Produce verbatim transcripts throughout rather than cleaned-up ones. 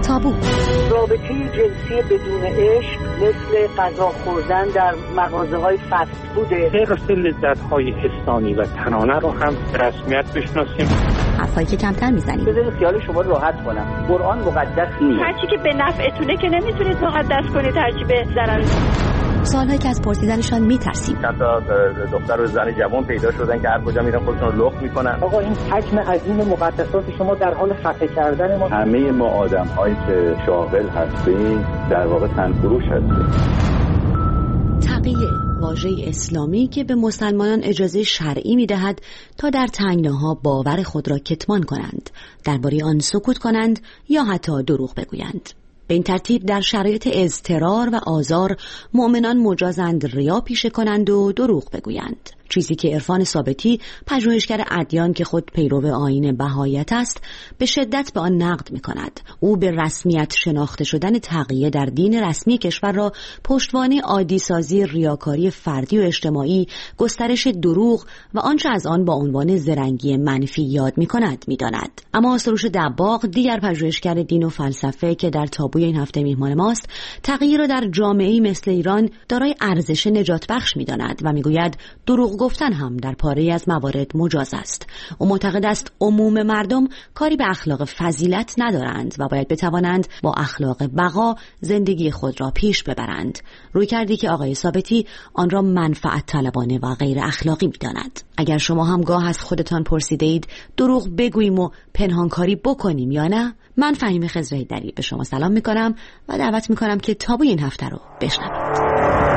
تابو. رابطه جنسی بدون عشق مثل غذا خوردن در مغازه‌های فست فوده. حرص لذت‌های حسانی و تنانه رو هم رسمیت بشناسیم. حرفایی که کمتر میزنیم. بذارید خیال شما راحت کنم. قرآن مقدس نیست. هرچی که به نفعتونه که نمیتونید مقدس کنید، هرچی به ضرر. سوالهایی که از پرسیدنشان میترسیم. حتی دختر و زن جوان پیدا شدن که هر کجا میرن خودشون رو لخت میکنن. آقا این حجم عظیم مقدسات شما در حال خفه کردن ما. همه ما آدم‌هایی که شاغل هستیم در واقع تنفروش هستیم. تقیه، واژه اسلامی که به مسلمانان اجازه شرعی میدهد تا در تنگناها باور خود را کتمان کنند، درباره آن سکوت کنند یا حتی دروغ بگویند. به این ترتیب در شرایط اضطرار و آزار مؤمنان مجازند ریا پیشه کنند و دروغ بگویند، چیزی که عرفان ثابتی، پژوهشگر ادیان که خود پیرو آیین بهاییت است، به شدت به آن نقد می‌کند. او به رسمیت شناخته شدن تقیه در دین رسمی کشور را پشتوانه عادی سازی ریاکاری فردی و اجتماعی، گسترش دروغ و آنچه از آن با عنوان زرنگی منفی یاد می‌کند می‌داند. اما سروش دباغ، دیگر پژوهشگر دین و فلسفه که در تابوی این هفته میهمان ماست، تقیه را در جامعه‌ای مثل ایران دارای ارزش نجات بخش می‌داند و می‌گوید دروغ گفتن هم در پاره‌ای از موارد مجاز است. او معتقد است عموم مردم کاری به اخلاق فضیلت ندارند و باید بتوانند با اخلاق بقا زندگی خود را پیش ببرند. روی کردی که آقای ثابتی آن را منفعت طلبانه و غیر اخلاقی می‌داند. اگر شما هم گاه از خودتان پرسیده اید دروغ بگوییم و پنهانکاری بکنیم یا نه، من فهیم خضرهیدری به شما سلام می‌کنم و دعوت می‌کنم که تابوی این هفته رو بشنوید.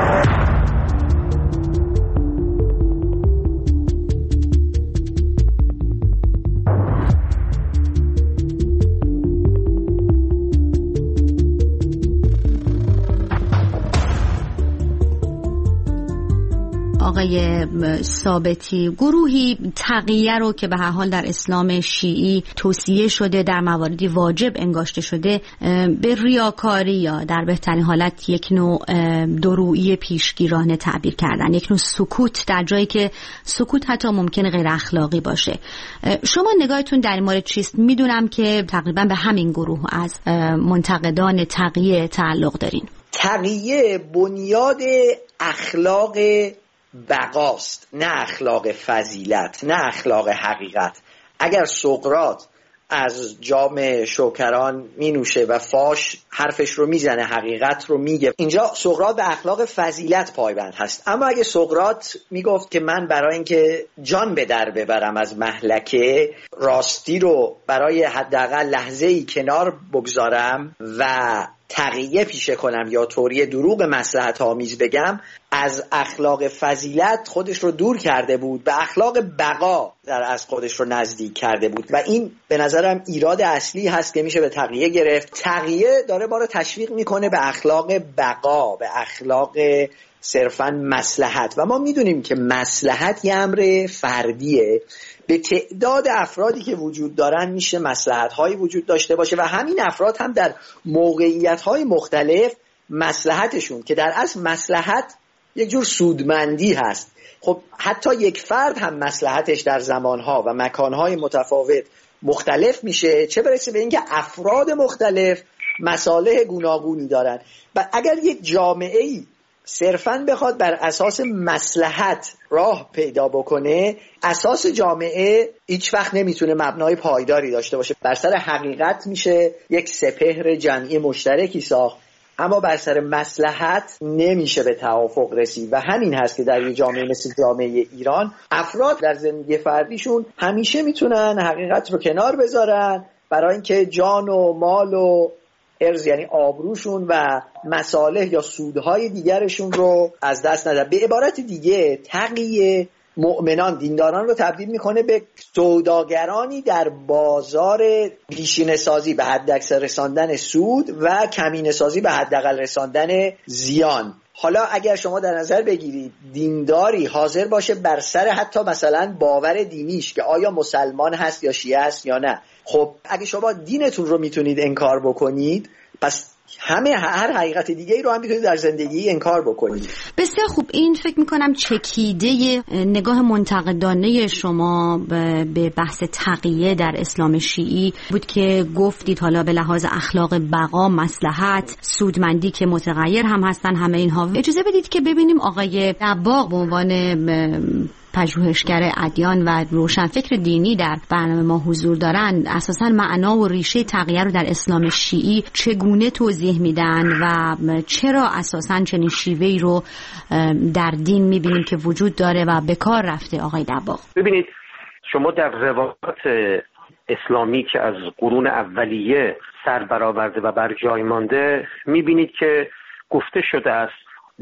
آقای ثابتی، گروهی تقیه رو که به هر حال در اسلام شیعی توصیه شده، در مواردی واجب انگاشته شده، به ریاکاری یا در بهترین حالت یک نوع درویی پیشگیرانه تعبیر کردن، یک نوع سکوت در جایی که سکوت حتی ممکنه غیر اخلاقی باشه. شما نگاهتون در این مورد چیست؟ میدونم که تقریبا به همین گروه از منتقدان تقیه تعلق دارین. تقیه بنیاد اخلاق بقاست، نه اخلاق فضیلت، نه اخلاق حقیقت. اگر سقراط از جام شوکران می نوشه و فاش حرفش رو میزنه، حقیقت رو میگه، اینجا سقراط به اخلاق فضیلت پایبند هست. اما اگه سقراط میگفت که من برای اینکه جان به در ببرم از مهلکه، راستی رو برای حداقل لحظه‌ای کنار بگذارم و تقیه پیشه کنم یا طوری دروغ مصلحت آمیز بگم، از اخلاق فضیلت خودش رو دور کرده بود، به اخلاق بقا در از خودش رو نزدیک کرده بود و این به نظرم ایراد اصلی هست که میشه به تقیه گرفت. تقیه داره ما رو تشویق میکنه به اخلاق بقا، به اخلاق صرفاً مصلحت و ما میدونیم که مصلحت یه امر فردیه. به تعداد افرادی که وجود دارن میشه مصلحت‌هایی وجود داشته باشه و همین افراد هم در موقعیت‌های مختلف مصلحتشون که در اصل مصلحت یک جور سودمندی هست، خب حتی یک فرد هم مصلحتش در زمانها و مکانهای متفاوت مختلف میشه، چه برسه به اینکه افراد مختلف مصالح گوناگونی دارن. و اگر یک جامعه‌ای صرفاً بخواد بر اساس مصلحت راه پیدا بکنه، اساس جامعه هیچ وقت نمیتونه مبنای پایداری داشته باشه. بر سر حقیقت میشه یک سپهر جمعی مشترکی ساخت، اما بر سر مصلحت نمیشه به توافق رسید و همین هست که در یک جامعه مثل جامعه ایران افراد در زندگی فردیشون همیشه میتونن حقیقت رو کنار بذارن برای اینکه جان و مال و ارز، یعنی آبروشون و مصالح یا سودهای دیگرشون رو از دست ندن. به عبارت دیگه تقیه مؤمنان، دینداران رو تبدیل میکنه به سوداگرانی در بازار پیشینه سازی به حد اکثر رساندن سود و کمینه سازی به حداقل رساندن زیان. حالا اگر شما در نظر بگیرید دینداری حاضر باشه بر سر حتی مثلا باور دینیش که آیا مسلمان هست یا شیعه هست یا نه، خب اگه شما دینتون رو میتونید انکار بکنید، پس همه هر حقیقت دیگه ای رو هم میتونید در زندگی انکار بکنید. بسیار خوب. این فکر میکنم چکیده نگاه منتقدانه شما به بحث تقیه در اسلام شیعی بود که گفتید حالا به لحاظ اخلاق بقا، مصلحت، سودمندی که متغیر هم هستن همه اینها. اجازه بدید که ببینیم آقای دباغ به عنوان پژوهشگر ادیان و روشنفکر دینی در برنامه ما حضور دارند، اساساً معنا و ریشه تقیه رو در اسلام شیعی چگونه توضیح میدن و چرا اساساً چنین شیوهی رو در دین میبینیم که وجود داره و به کار رفته. آقای دباغ، ببینید شما در روایات اسلامی که از قرون اولیه سر برآورده و بر جای مانده میبینید که گفته شده است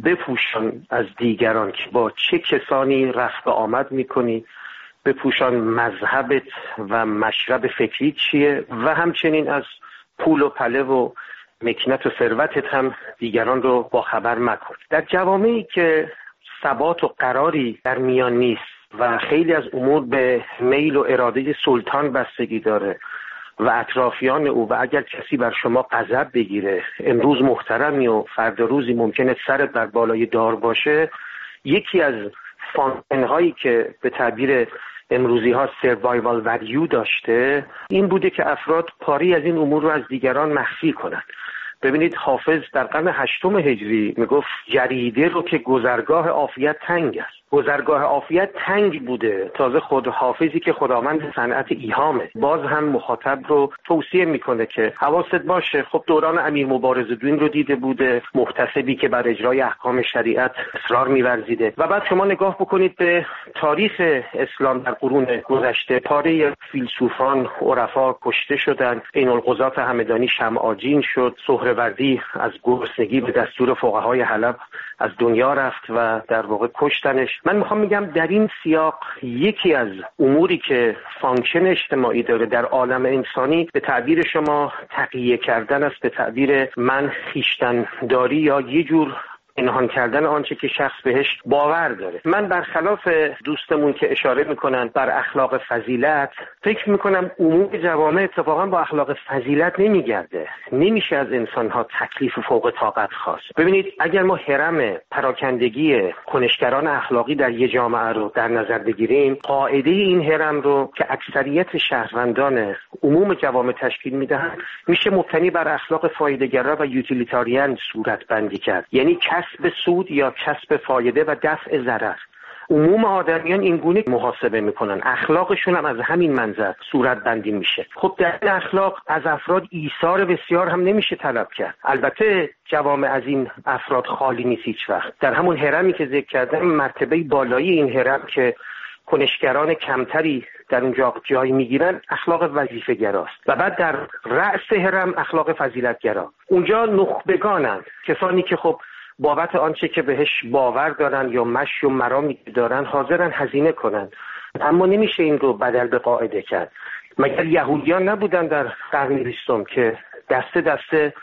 بپوشان از دیگران که با چه کسانی رفت و آمد میکنی، بپوشان مذهبت و مشرب فکری چیه و همچنین از پول و پله و مکنت و ثروتت هم دیگران رو با خبر مکن. در جوامعی که ثبات و قراری در میان نیست و خیلی از امور به میل و اراده سلطان بستگی داره و اطرافیان او و اگر کسی بر شما غضب بگیره، امروز محترمی و فردا روزی ممکنه سرت بر بالای دار باشه، یکی از فانکشن‌هایی که به تعبیر امروزی ها سروایوال ولیو داشته این بوده که افراد پاری از این امور رو از دیگران مخفی کنند. ببینید حافظ در قرن هشتم هجری میگفت جریده رو که گذرگاه عافیت تنگ است. گذرگاه عافیت تنگ بوده. تازه خود حافظی که خداوند صنعت ایهامه باز هم مخاطب رو توصیه میکنه که حواست باشه. خب دوران امیر مبارزالدین رو دیده بوده، محتسبی که بر اجرای احکام شریعت اصرار می‌ورزیده. و بعد شما نگاه بکنید به تاریخ اسلام در قرون گذشته، پاره فیلسوفان عرفا کشته شدند. عین القضات همدانی شمع‌آجین شد. سهروردی از گرسنگی به دستور فقهای حلب از دنیا رفت و در واقع کشتنش. من میخوام میگم در این سیاق یکی از اموری که فانکشن اجتماعی داره در عالم انسانی به تعبیر شما تقیه کردن است، به تعبیر من خویشتن داری یا یه جور پنهان کردن آنچه که شخص بهش باور داره. من برخلاف دوستمون که اشاره میکنن بر اخلاق فضیلت، فکر میکنم عموم جوامع اتفاقا با اخلاق فضیلت نمیگرده. نمیشه از انسانها تکلیف فوق طاقت خواست. ببینید اگر ما هرم پراکندگی کنشگران اخلاقی در یه جامعه رو در نظر بگیریم، قاعده این هرم رو که اکثریت شهروندان عموم جوامع تشکیل میدهند میشه مبتنی بر اخلاق فایده‌گرا و یوتیلیتاریان صورت بندی کرد. یعنی کسب سود یا کسب فایده و دفع ضرر. عموم آدمیان این گونه محاسبه میکنن، اخلاقشون هم از همین منظر صورت بندی میشه. خب در این اخلاق از افراد ایثار بسیار هم نمیشه طلب کرد. البته جوامع از این افراد خالی نیست هیچ وقت. در همون هرمی که ذکر کردم، مرتبه بالایی این هرم که کنشگران کمتری در اونجا جای میگیرن اخلاق وظیفه گراست و بعد در رأس هرم اخلاق فضیلت گرا. اونجا نخبگانن، کسانی که خب بابت آنچه که بهش باور دارن یا مشی و مرامی دارن حاضرن هزینه کنن. اما نمیشه این رو بدل به قاعده کرد. مگر یهودیان نبودن در قرن بیستم که دسته دسته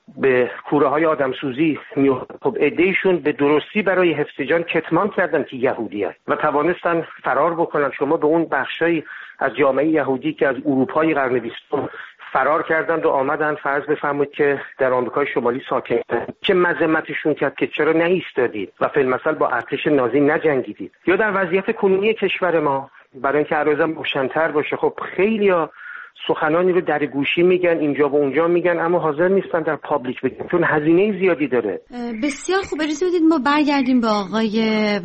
به کوره های آدمسوزی میومدن؟ خب عده‌ایشون به درستی برای حفظ جان کتمان کردن که یهودی هست و توانستن فرار بکنن. شما به اون بخشایی از جامعه یهودی که از اروپای قرن بیستم فرار کردند و آمدن فرض بفرمایید که در آمریکای شمالی ساکن چه مذمتشون کرد که چرا نایستادید و فی المثل با ارتش نازی نجنگیدید. یا در وضعیت کنونی کشور ما برای اینکه عرضم روشن‌تر باشه، خب خیلیا سخنانی رو در گوشی میگن، اینجا و اونجا میگن، اما حاضر نیستن در پابلیک بگن چون هزینه زیادی داره. بسیار خوب. اجازه بدید ما برگردیم به آقای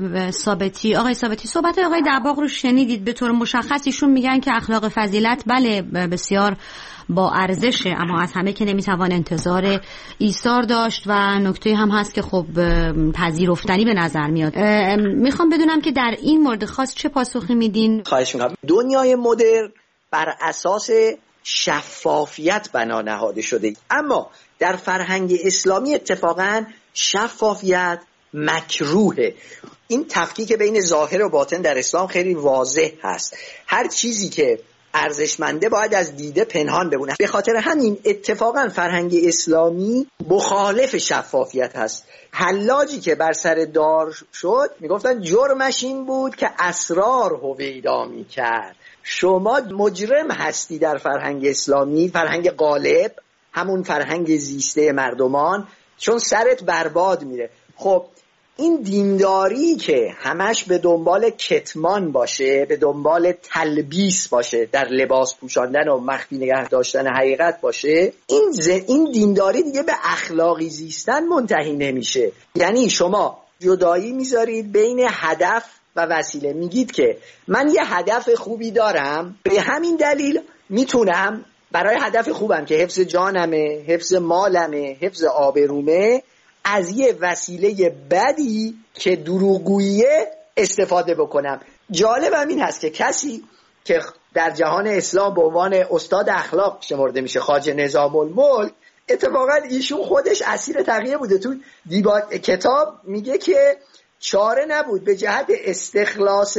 ثابتی. آقای ثابتی، صحبت آقای دباغ رو شنیدید. به طور مشخص ایشون میگن که اخلاق فضیلت بله بسیار با ارزشه، اما از همه که نمیتوان انتظار ایثار داشت و نکته هم هست که خب پذیرفتنی به نظر میاد. میخوام بدونم که در این مورد خاص چه پاسخی میدین؟ خواهش میکنم. دنیای مدرن بر اساس شفافیت بنا نهاده شده، اما در فرهنگ اسلامی اتفاقاً شفافیت مکروهه. این تفکیک بین ظاهر و باطن در اسلام خیلی واضح هست. هر چیزی که ارزشمنده باید از دیده پنهان بمونه. به خاطر همین اتفاقاً فرهنگ اسلامی مخالف شفافیت هست. حلاجی که بر سر دار شد میگفتن جرمش این بود که اسرار هویدا میکرد. شما مجرم هستی در فرهنگ اسلامی، فرهنگ غالب، همون فرهنگ زیسته مردمان، چون سرت برباد میره. خب این دینداری که همش به دنبال کتمان باشه، به دنبال تلبیس باشه، در لباس پوشاندن و مخفی نگه داشتن حقیقت باشه، این ز... این دینداری دیگه به اخلاقی زیستن منتهی نمیشه. یعنی شما جدایی میذارید بین هدف و وسیله، میگید که من یه هدف خوبی دارم، به همین دلیل میتونم برای هدف خوبم که حفظ جانمه، حفظ مالمه، حفظ آبرومه، از یه وسیله بدی که دروغگوییه استفاده بکنم. جالبم این هست که کسی که در جهان اسلام به عنوان استاد اخلاق شمرده میشه، خواجه نظام الملک، اتفاقا ایشون خودش اسیر تقیه بوده. تو دیبا... کتاب میگه که چاره نبود به جهت استخلاص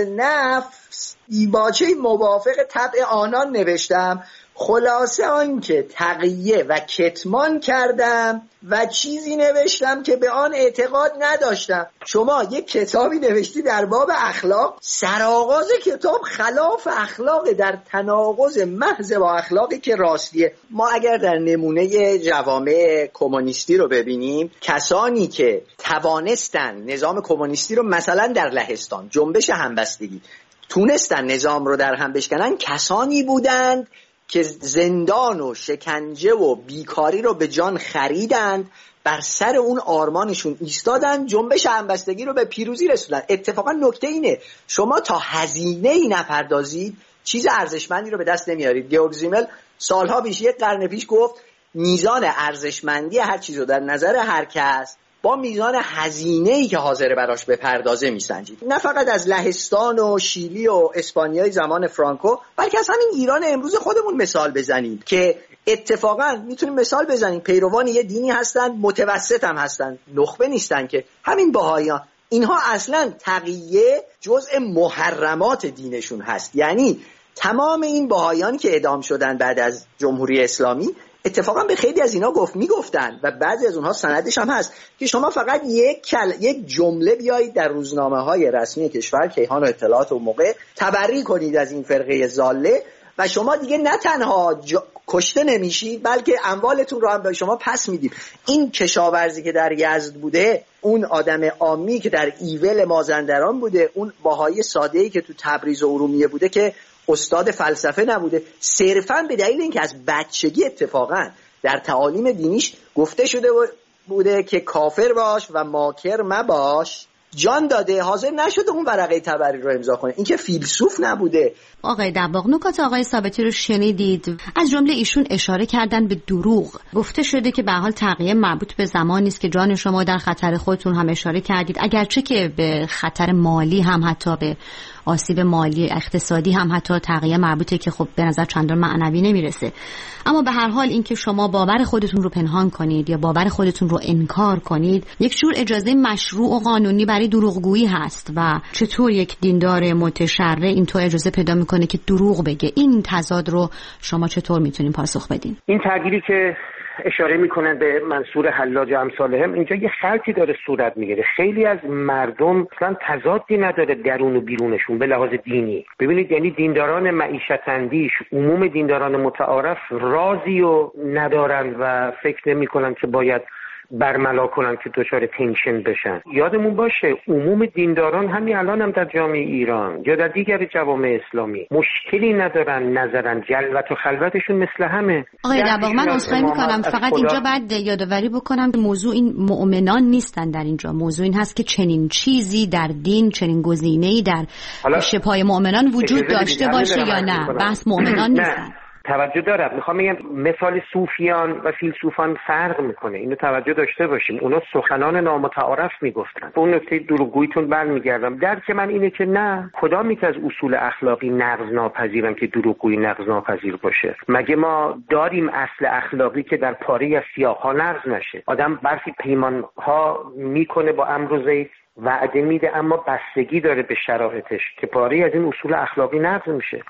نفس دیباچه موافق طبع آنان نوشتم، خلاصه آن که تقیه و کتمان کردم و چیزی نوشتم که به آن اعتقاد نداشتم. شما یک کتابی نوشتی در باب اخلاق، سرآغاز کتاب خلاف اخلاق، در تناقض محض با اخلاقی که راستیه. ما اگر در نمونه جوامع کمونیستی رو ببینیم، کسانی که توانستن نظام کمونیستی رو مثلا در لهستان جنبش همبستگی تونستن نظام رو در هم بشکنن، کسانی بودند که زندان و شکنجه و بیکاری رو به جان خریدند، بر سر اون آرمانشون ایستادن، جنبش همبستگی رو به پیروزی رسوندن. اتفاقا نکته اینه شما تا هزینه ای نپردازید چیز ارزشمندی رو به دست نمیارید. گیورگ زیمل سالها پیش، یک قرن پیش گفت میزان ارزشمندی هر چیز رو در نظر هر کس با میزان هزینه‌ای که حاضر براش بپردازه میسنجید. نه فقط از لهستان و شیلی و اسپانیای زمان فرانکو، بلکه از همین ایران امروز خودمون مثال بزنیم که اتفاقا میتونیم مثال بزنیم پیروان یه دینی هستن، متوسط هم هستن، نخبه نیستن، که همین بهائیان، اینها اصلا تقیه جزء محرمات دینشون هست. یعنی تمام این بهائیان که اعدام شدن بعد از جمهوری اسلامی، اتفاقا به خیلی از اینا گفت میگفتن و بعضی از اونها سندش هم هست که شما فقط یک کل... یک جمله بیایید در روزنامه‌های رسمی کشور، کیهان و اطلاعات و موقع، تبری کنید از این فرقه ضاله و شما دیگه نه تنها ج... کشته نمیشید، بلکه اموالتون رو هم به شما پس میدیم. این کشاورزی که در یزد بوده، اون آدم عامی که در ایول مازندران بوده، اون باهای ساده‌ای که تو تبریز و ارومیه بوده که استاد فلسفه نبوده، صرفاً به دلیل اینکه از بچگی اتفاقاً در تعالیم دینیش گفته شده بوده که کافر باش و ماکر مباش، جان داده، حاضر نشده اون ورقه تبری رو امضا کنه. این که فیلسوف نبوده. آقای دباغ، نکات آقای ثابتی رو شنیدید. از جمله ایشون اشاره کردن به دروغ. گفته شده که به حال تقیه مربوط به زمانی است که جان شما در خطر، خودتون هم اشاره کردید، اگرچه که به خطر مالی هم، حتی به آسیب مالی اقتصادی هم حتی تقیه مربوطه که خب به نظر چندان معنوی نمیرسه. اما به هر حال اینکه شما باور خودتون رو پنهان کنید یا باور خودتون رو انکار کنید، یک جور اجازه مشروع و قانونی برای دروغگویی هست. و چطور یک دیندار متشرع اینطور اجازه پیدا میکنه که دروغ بگه؟ این تضاد رو شما چطور میتونین پاسخ بدین؟ این تغییری که اشاره میکنن به منصور حلاج و امثالهم، اینجا یه خلطی داره صورت میگیره. خیلی از مردم اصلا تضادی نداره درون و بیرونشون به لحاظ دینی. ببینید، یعنی دینداران معیشت اندیش، عموم دینداران متعارف رازی رو ندارن و فکر نمیکنن که باید برملا کنن که دچار تنشن بشن. یادمون باشه عموم دینداران همین الان هم در جامعه ایران یا در دیگر جوامع اسلامی مشکلی ندارن، نظرن، جلوت و خلوتشون مثل همه. آقای دباغ، من عذرخواهی میکنم، فقط خدا... اینجا بعد یادآوری بکنم که موضوع این مؤمنان نیستن. در اینجا موضوع این هست که چنین چیزی در دین، چنین گزینه‌ای در شبهای مؤمنان وجود داشته باشه یا نه. بحث مؤمنان نیستن. توجه دارم، میخوام بگم مثال صوفیان و فیلسوفان فرق میکنه، اینو توجه داشته باشیم. اونا سخنان نامتعارف میگفتن. به اون نکته دروغگوییتون برمیگردم. درک من اینه که نه، کدامی که از اصول اخلاقی نقض ناپذیرن که دروغگویی نقض ناپذیر باشه؟ مگه ما داریم اصل اخلاقی که در پاره از سیاق‌ها نقض نشه؟ آدم برخی پیمان‌ها میکنه با امر و زید، وعده میده، اما بستگی داره به شرایطش که پاره از این اصول اخلاقی نقض میشه.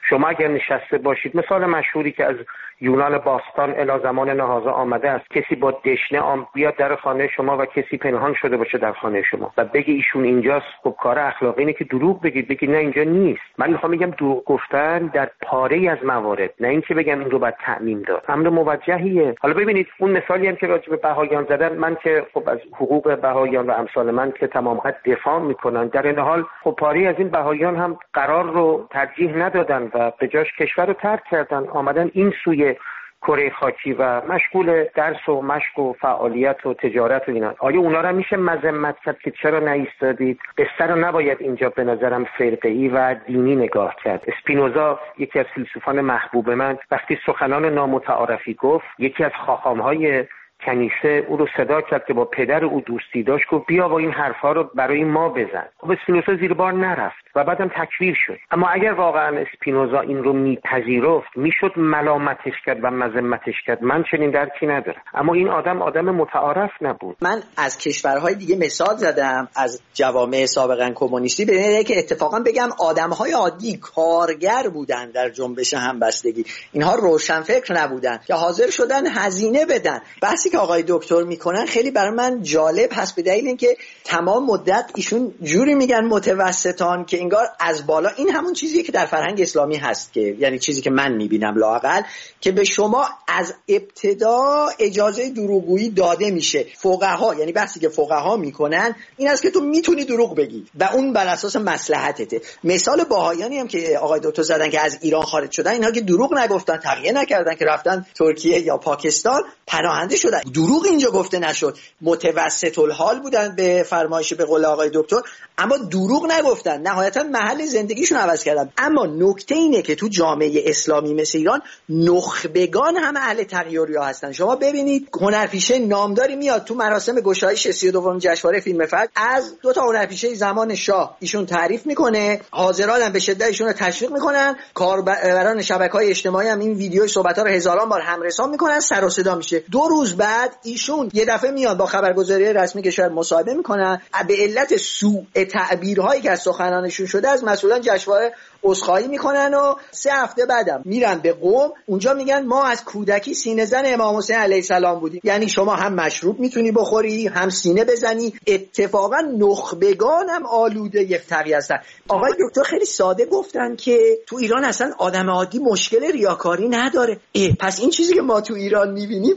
شما اگر نشسته باشید، مثال مشهوری که از یونان باستان الی زمان نهازا آمده است، کسی با دشنه آم بیاد در خانه شما و کسی پنهان شده باشه در خانه شما و بگی ایشون اینجاست، خب کار اخلاقی اینه که دروغ بگید، بگید نه اینجا نیست. من میخوام بگم دروغ گفتن در پاره از موارد، نه اینکه بگم این رو باید تعمیم داد، امر موجهیه. حالا ببینید اون مثالی هم که راجع به بهایان زدن، من که خب از حقوق بهایان و امثال من که تمام قد دفاع میکنن، در این حال خب پاره از این بهایان هم قرار رو ترجیح ندادن و به جاش کشور رو ترک کردن، آمدن این سوی کره خاکی و مشغول درس و مشق و فعالیت و تجارت و اینا. آیا اونا رو میشه مذمت کرد که چرا نایستادید؟ قصه رو نباید اینجا به نظرم فرقه‌ای و دینی نگاه کرد. اسپینوزا یکی از فیلسوفان محبوب من وقتی سخنان نامتعارفی گفت، یکی از خاخام‌های کنیسه او رو صدا کرد که با پدر او دوستی داشت، گفت بیا و این حرفا رو برای ما بزن. خب اسپینوزا زیر بار نرفت و بعدم تکفیر شد. اما اگر واقعا اسپینوزا این رو میپذیرفت، میشد ملامتش کرد و مذمتش کرد. من چنین درکی ندارم. اما این آدم آدم متعارف نبود. من از کشورهای دیگه مثال زدم، از جوامع سابقا کمونیستی، به اینه که اتفاقا بگم آدمهای عادی کارگر بودن در جنبش همبستگی. اینها روشنفکر نبودن که حاضر شدن هزینه بدن. بحثی که آقای دکتر میکنن خیلی برای من جالب هست، به دلیل اینکه تمام مدت ایشون جوری میگن متوسطان که انگار از بالا، این همون چیزیه که در فرهنگ اسلامی هست، که یعنی چیزی که من میبینم لااقل، که به شما از ابتدا اجازه دروغگویی داده میشه. فقها، یعنی بحثی که فقها میکنن این است که تو میتونی دروغ بگی و اون بر اساس مصلحتته. مثال باهایانی هم که آقای دکتر زدن که از ایران خارج شدن، اینها که دروغ نگفتن، تقیه نکردن، که رفتن ترکیه یا پاکستان پناهنده شدن، دروغ اینجا گفته نشد، متوسط الحال بودن به فرمایش به قول آقای دکتر، اما دروغ نگفتن، نهایتا محل زندگیشون عوض کردن. اما نکته اینه که تو جامعه اسلامی مثل ایران نخبگان هم اهل تغییریا هستن. شما ببینید هنرپیشه نامداری میاد تو مراسم گشایش سی و دومین جشنواره فیلم فجر، از دو تا هنرپیشه زمان شاه ایشون تعریف میکنه، حاضران هم به شدت ایشون رو تشویق میکنن، کاربران شبکه‌های اجتماعی هم این ویدیو صحبت‌ها رو هزاران بار همرسان میکنن، سر و صدا میشه. دو روز بعد ایشون یه دفعه میاد با خبرگزاری رسمی کشور مصاحبه میکنن، به علت سوء تعبیرهایی که از سخنانشون شده از مسئولان جشنواره عذرخواهی میکنن و سه هفته بعدم میرن به قم، اونجا میگن ما از کودکی سینه زن امام حسین علیه السلام بودیم. یعنی شما هم مشروب میتونی بخوری، هم سینه بزنی. اتفاقا نخبگان هم آلوده یک تقیه هستن. آقای دکتر خیلی ساده گفتن که تو ایران اصلا آدم عادی مشکل ریاکاری نداره. پس این چیزی که ما تو ایران میبینیم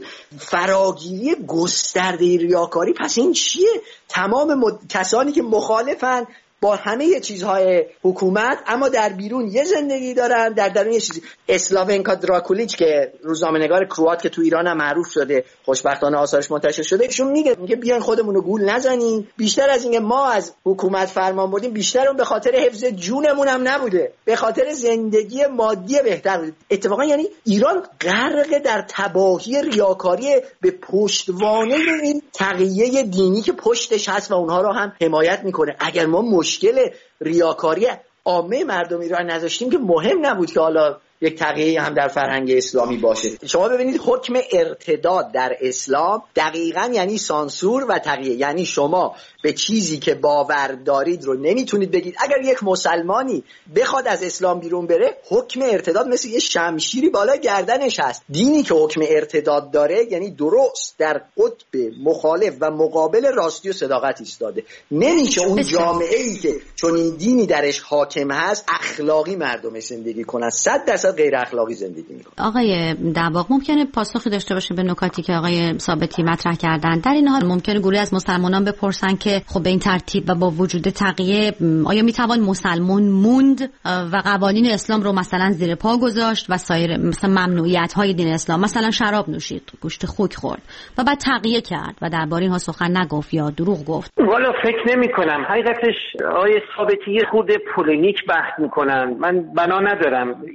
فراگیری گسترده ریاکاری، پس این چیه؟ تمام مد... کسانی که مخالفن با همه چیزهای حکومت اما در بیرون یه زندگی دارن، در درون یه چیزی. اسلاونکا دراکولیچ که روزنامه‌نگار کروات که تو ایران هم معروف شده، خوشبختانه آثارش منتشر شده، ایشون میگه میگه بیاین خودمون رو گول نزنیم، بیشتر از اینکه ما از حکومت فرمان بردیم، بیشتر اون به خاطر حفظ جونمون هم نبوده، به خاطر زندگی مادی بهتر بوده. اتفاقا یعنی ایران غرق در تباهی ریاکاری به پشتوانه این تقیه دینی که پشتش هست و اونها رو هم حمایت میکنه. اگر ما مشکل ریاکاری عامه مردم ایران نذاشتیم که مهم نبود که حالا یک تقیه هم در فرهنگ اسلامی باشه. شما ببینید حکم ارتداد در اسلام دقیقاً یعنی سانسور و تقیه، یعنی شما به چیزی که باور دارید رو نمیتونید بگید. اگر یک مسلمانی بخواد از اسلام بیرون بره، حکم ارتداد مثل یه شمشیری بالا گردنش هست. دینی که حکم ارتداد داره یعنی درست در قطب مخالف و مقابل راستی و صداقت ایستاده. نمیشه اون جامعه‌ای که چون این دینی درش حاکم هست اخلاقی مردمش زندگی کنن، صد درصد غیر اخلاقی زندگی میکنن. آقای دباغ ممکنه پاسخی داشته باشه به نکاتی که آقای ثابتی مطرح کردن. در این حال ممکنه گروهی از مسلمانان بپرسن که خب به این ترتیب و با وجود تقیه آیا میتوان مسلمان موند و قوانین اسلام رو مثلا زیر پا گذاشت و سایر مثلا ممنوعیت های دین اسلام، مثلا شراب نوشید، گوشت خوک خورد و بعد تقیه کرد و درباره اینها سخن نگفت یا دروغ گفت؟ والا فکر نمی کنم. حقیقتش آقای ثابتی خود پولینیک بحث میکنن، من بنا ندارم وارد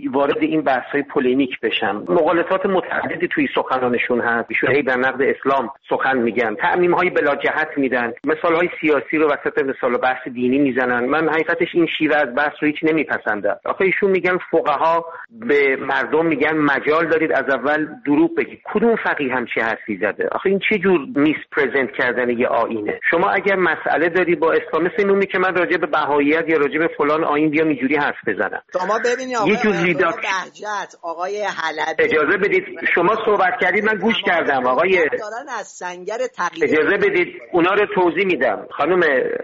این بحث‌های پولیمیک بشم. مغالطات متعددی توی سخنانشون هست. ایشون هی در نقد اسلام سخن میگن، تعمیم‌های بلا جهت میدن، مثال‌های سیاسی رو وسط مثال بحث دینی میزنن. من حقیقتش این شیوه از بحث رو هیچ نمیپسندم. آخه ایشون میگن فقها به مردم میگن مجال دارید از اول دروغ بگید. کدوم فقیه همچی حرفی زده؟ آخه این چه جور میس پرزنت کردن یه آیینه؟ شما اگر مسئله داری با اسلام، مثل اونی که من راجع به بهاییت یا راجع به فلان آیین بیام اینجوری حرف بزنم. شما ببینید آقای بهجت، آقای حلبی، اجازه بدید شما صحبت کردید من گوش کردم. آقای دارن از سنگر تغییر، اجازه بدید اونا رو توضیح میدم. خانم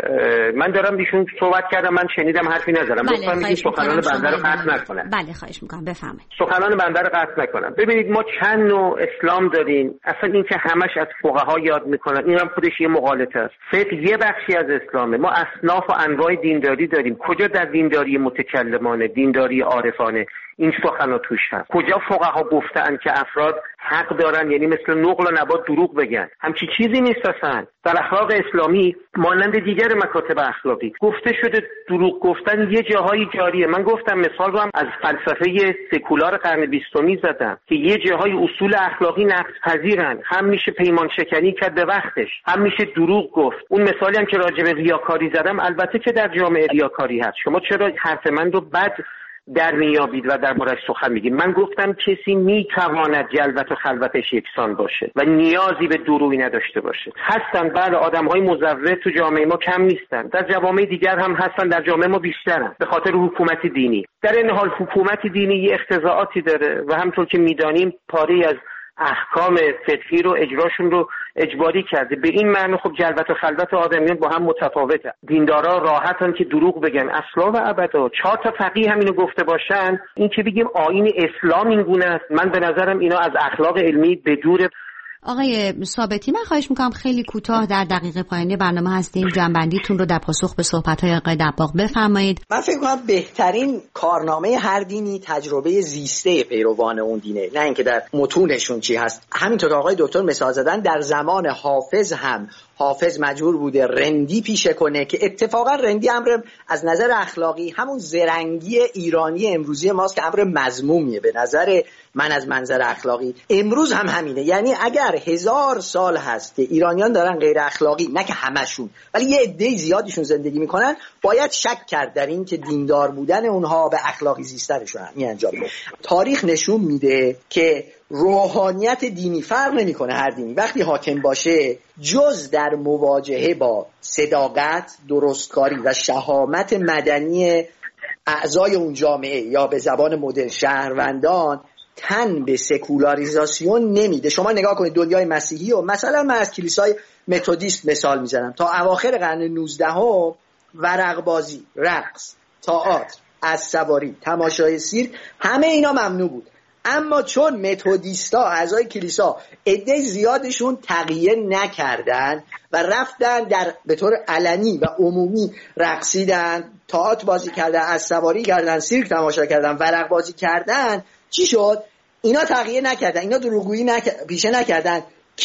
من دارم بیشون صحبت کردم، من شنیدم حرفی نزدم. لطفاً این سخنان بنده رو قطع نکنن. بله خواهش میکنم بفرمایید. سخنان بنده رو قطع نکنن. ببینید ما چند نوع اسلام داریم. اصلا این که همش از فقها یاد میکنن این هم خودش یه مغالطه است. فقه یه بخشی از اسلامه. ما اصناف و انواع دینداری داریم. کجا در دینداری متکلمانه، دینداری عارفانه این سخنا توش هست؟ کجا فقها گفتن که افراد حق دارن، یعنی مثل نقل و نبات دروغ بگن؟ همچی چیزی نیست اصلا. در اخلاق اسلامی مانند دیگر مکاتب اخلاقی گفته شده دروغ گفتن یه جاهایی جاریه. من گفتم مثال رو هم از فلسفه سکولار قرن بیستمی زدم که یه جاهای اصول اخلاقی نقض پذیرن. هم میشه پیمان شکنی کرد به وقتش، هم میشه دروغ گفت. اون مثالی هم که راجع به ریاکاری زدم، البته که در جامعه ریاکاری هست. شما چرا حرف من رو بد در میابید و در موردش سخن میگید؟ من گفتم کسی میتواند جلوت و خلوتش یکسان باشه و نیازی به دروغی نداشته باشه. هستن بله آدمهای مزور تو جامعه ما کم نیستن، در جوامع دیگر هم هستن، در جامعه ما بیشترن به خاطر حکومت دینی. در این حال حکومت دینی یه اختزاعاتی داره و همونطور که میدانیم پاره از احکام فقهی رو اجراشون رو اجباری کرده. به این معنی خب جلوت و خلوت آدمیان با هم متفاوته. دیندارا راحتن که دروغ بگن اصلا و ابدا. چهار تا فقیه همینو گفته باشن، این که بگیم آیین اسلام این گونه است، من به نظرم اینا از اخلاق علمی به دور. آقای ثابتی من خواهش میکنم خیلی کوتاه در دقیقه پایانی برنامه هستیم جنبندیتون رو در پاسخ به صحبت‌های آقای دباغ بفرمایید. من فکر کنم بهترین کارنامه هر دینی تجربه زیسته پیروان اون دینه، نه اینکه در متونشون چی هست. همینطور که آقای دکتر مثال زدن در زمان حافظ هم حافظ مجبور بوده رندی پیشه کنه که اتفاقا رندی امر از نظر اخلاقی همون زرنگی ایرانی امروزی ماست که امر مذمومیه به نظر من از منظر اخلاقی. امروز هم همینه. یعنی اگر هزار سال هست که ایرانیان دارن غیر اخلاقی، نه که همشون ولی یه عده زیادیشون زندگی میکنن، باید شک کرد در این که دیندار بودن اونها به اخلاقی زیستنشون می انجام. تاریخ نشون میده که روحانیت دینی فرق نمیکنه، هر دینی وقتی حاکم باشه جز در مواجهه با صداقت، درستکاری و شهامت مدنی اعضای اون جامعه یا به زبان مدرن شهروندان تن به سکولاریزاسیون نمیده. شما نگاه کنید دنیای مسیحی و مثلا من از کلیسای متودیست مثال میزنم، تا اواخر قرن نوزدهم ورق بازی، رقص، تئاتر، اسبسواری، تماشای سیرک همه اینا ممنوع بود. اما چون متودیستا اعضای کلیسا عده زیادشون تقیه نکردن و رفتن در به طور علنی و عمومی رقصیدن، تئاتر بازی کردن، اسبسواری کردن، سیرک تماشا کردن، ورق بازی کردن، چی شد؟ اینا تقیه نکردن، اینا دروغگویی نک... پیشه نکردن.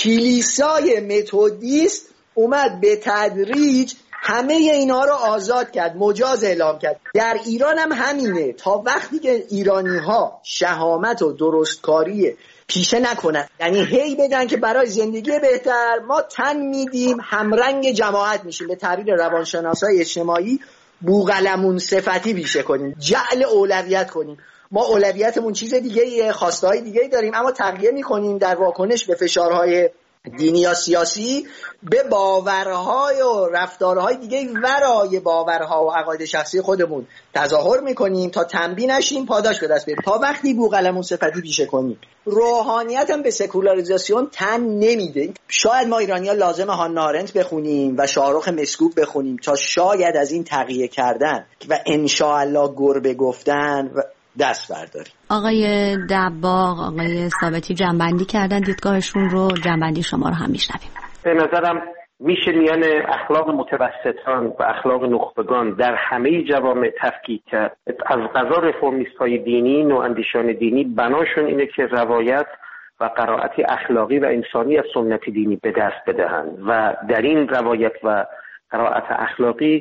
کلیسای متودیست اومد به تدریج همه اینا رو آزاد کرد، مجاز اعلام کرد. در ایران هم همینه. تا وقتی که ایرانی ها شهامت و درستکاری پیشه نکنن، یعنی هی بدن که برای زندگی بهتر ما تن میدیم، همرنگ جماعت میشیم، به تعبیر روانشناسای اجتماعی بوقلمون صفتی پیشه کنیم، جعل اولویت کنیم. ما اولویتمون چیز دیگه ایه، خواستهای دیگه داریم، اما تغییر میکنیم در واکنش به فشارهای دینی یا سیاسی به باورهای و رفتارهای دیگه ورای باورها و عقاید شخصی خودمون تظاهر میکنیم تا تنبیه نشیم، پاداش به دست بیاریم. تا وقتی بوقلمون صفتی پیشه کنیم روحانیت هم به سکولاریزاسیون تن نمیده. شاید ما ایرانی‌ها لازم هانا آرنت بخونیم و شاهرخ مسکوب بخونیم تا شاید از این تقیه کردن و انشاءالله گربه گفتن و دست برداریم. آقای دباغ، آقای ثابتی جنبندی کردن دیدگاهشون رو، جنبندی شما رو هم میشنویم. به نظرم میشه میان اخلاق متوسطان و اخلاق نخبگان در همه جوامع تفکیک کرد. از قضا رفرمیست‌های دینی، نواندیشان دینی بناشون اینه که روایت و قرائت اخلاقی و انسانی از سنت دینی به دست بدهند و در این روایت و قرائت اخلاقی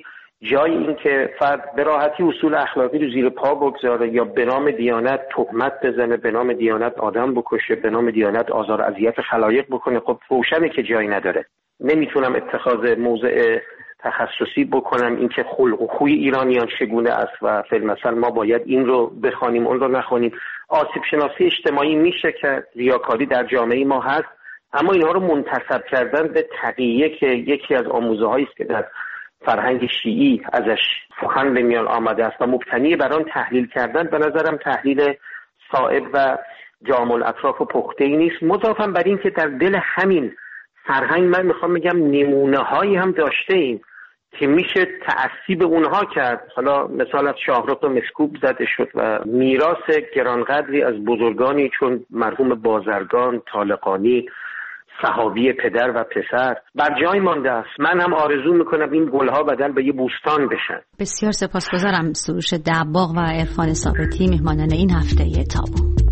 جای این که فرد به راحتی اصول اخلاقی رو زیر پا بگذاره یا به نام دیانت تهمت بزنه، به نام دیانت آدم بکشه، به نام دیانت آزار و اذیت خلایق بکنه، خب روشنه که جایی نداره. نمیتونم اتخاذ موضع تخصصی بکنم اینکه خلق و خوی ایرانیان چگونه است و فی‌المثل ما باید این رو بخوانیم اون رو نخوانیم. آسیب شناسی اجتماعی میشه که ریاکاری در جامعه ما هست، اما اینها رو منتسب کردن به تقیه که یکی از آموزه‌هایی است که در فرهنگ شیعی ازش سخن به میان آمده است و مبتنی بر آن تحلیل کردن، به نظرم تحلیل صائب و جامع الاطراف و پخته‌ای نیست. مضافاً بر این که در دل همین فرهنگ من میخوام بگم نمونه‌هایی هم داشته ایم که میشه تعصیب اونها کرد. حالا مثال از شاهرخ و مسکوب زده شد و میراث گرانقدری از بزرگانی چون مرحوم بازرگان، طالقانی، صحابی پدر و پسر بر جای مانده است. من هم آرزو میکنم این گلها بدل به یه بوستان بشن. بسیار سپاسگزارم. سروش دباغ و عرفان ثابتی مهمانان این هفته تابو.